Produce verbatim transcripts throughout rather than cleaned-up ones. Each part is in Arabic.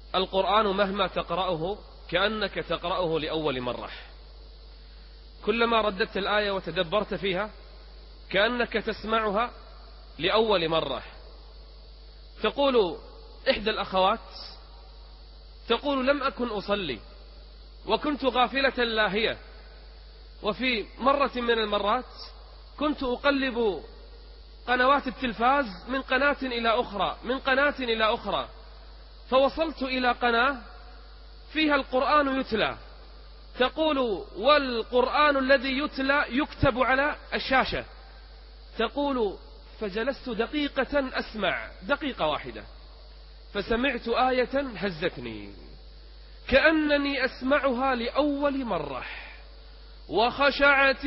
القرآن مهما تقرأه كأنك تقرأه لأول مرة، كلما رددت الآية وتدبرت فيها كأنك تسمعها لأول مرة. تقول إحدى الأخوات، تقول: لم أكن أصلي وكنت غافلة لاهية، وفي مرة من المرات كنت أقلب قنوات التلفاز من قناة إلى أخرى من قناة إلى أخرى، فوصلت إلى قناة فيها القرآن يتلى. تقول: والقرآن الذي يتلى يكتب على الشاشة. تقول: فجلست دقيقة أسمع، دقيقة واحدة، فسمعت آية هزتني كأنني أسمعها لأول مرة. وخشعت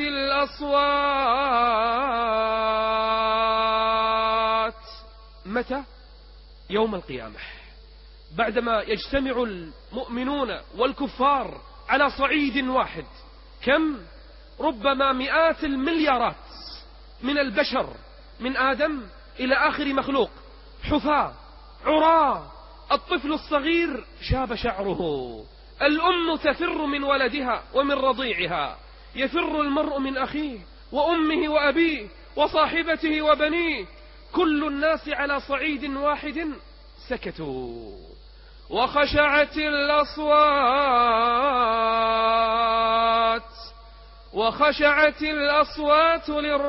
الأصوات. متى؟ يوم القيامة، بعدما يجتمع المؤمنون والكفار على صعيد واحد. كم؟ ربما مئات المليارات من البشر، من آدم إلى آخر مخلوق، حفاة عراة. الطفل الصغير شاب شعره، الأم تفر من ولدها ومن رضيعها، يفر المرء من أخيه وأمه وأبيه وصاحبته وبنيه، كل الناس على صعيد واحد سكتوا. وخشعت الأصوات وخشعت الأصوات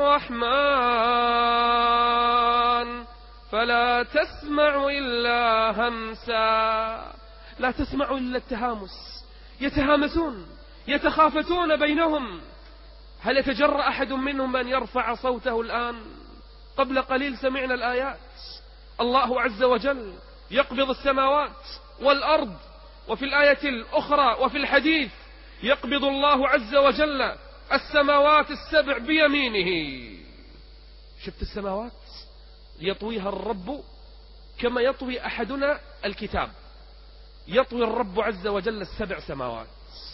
للرحمن فلا تسمع إلا همسا. لا تسمع إلا التهامس، يتهامسون يتخافتون بينهم. هل يتجرأ أحد منهم أن يرفع صوته الآن؟ قبل قليل سمعنا الآيات، الله عز وجل يقبض السماوات والأرض، وفي الآية الأخرى وفي الحديث يقبض الله عز وجل السماوات السبع بيمينه. شفت السماوات يطويها الرب كما يطوي أحدنا الكتاب، يطوي الرب عز وجل السبع سماوات.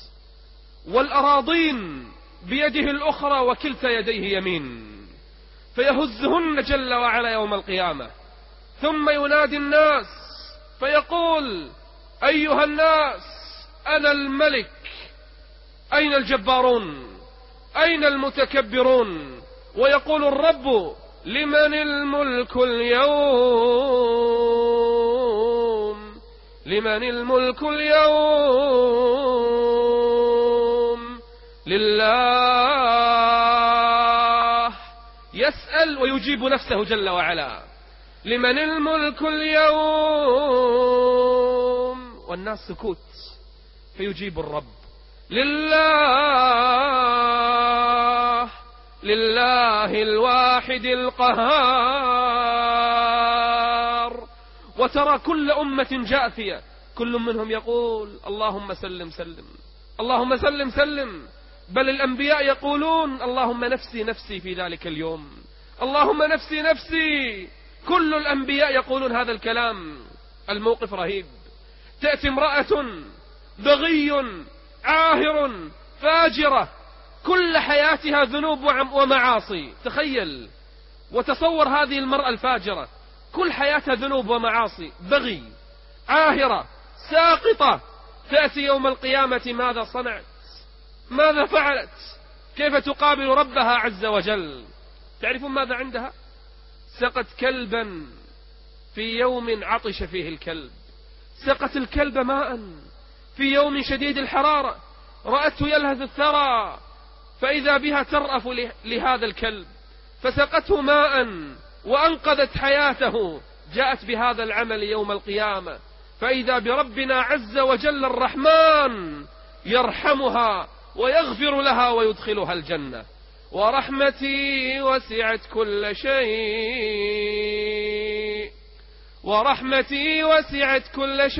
والأراضين بيده الأخرى وكلتا يديه يمين، فيهزهن جل وعلا يوم القيامة. ثم ينادي الناس فيقول: أيها الناس، أنا الملك، أين الجبارون؟ أين المتكبرون؟ ويقول الرب: لمن الملك اليوم؟ لمن الملك اليوم؟ لله. يسأل ويجيب نفسه جل وعلا: لمن الملك اليوم؟ والناس سكوت، فيجيب الرب: لله، لله الواحد القهار. وترى كل أمة جاثية، كل منهم يقول: اللهم سلم سلم، اللهم سلم سلم. بل الأنبياء يقولون: اللهم نفسي نفسي في ذلك اليوم، اللهم نفسي نفسي. كل الأنبياء يقولون هذا الكلام. الموقف رهيب. تأتي امرأة بغي عاهر فاجرة، كل حياتها ذنوب ومعاصي. تخيل وتصور هذه المرأة الفاجرة، كل حياتها ذنوب ومعاصي، بغي، عاهرة، ساقطة. تأتي يوم القيامة، ماذا صنعت؟ ماذا فعلت؟ كيف تقابل ربها عز وجل؟ تعرفون ماذا عندها؟ سقت كلبا في يوم عطش فيه الكلب، سقت الكلب ماء في يوم شديد الحرارة، رأته يلهث الثرى، فإذا بها ترأف لهذا الكلب، فسقته ماء وأنقذت حياته. جاءت بهذا العمل يوم القيامة، فإذا بربنا عز وجل الرحمن يرحمها ويغفر لها ويدخلها الجنة. ورحمتي وسعت كل شيء، ورحمتي وسعت كل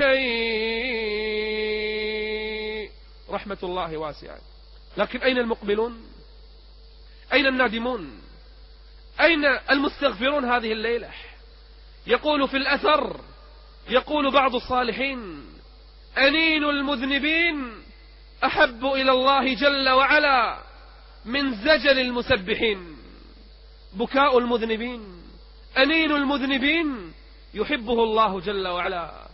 شيء. رحمة الله واسعة. لكن أين المقبلون؟ أين النادمون؟ أين المستغفرون هذه الليلة؟ يقول في الأثر، يقول بعض الصالحين: أنين المذنبين أحب إلى الله جل وعلا من زجل المسبحين. بكاء المذنبين، أنين المذنبين يحبه الله جل وعلا.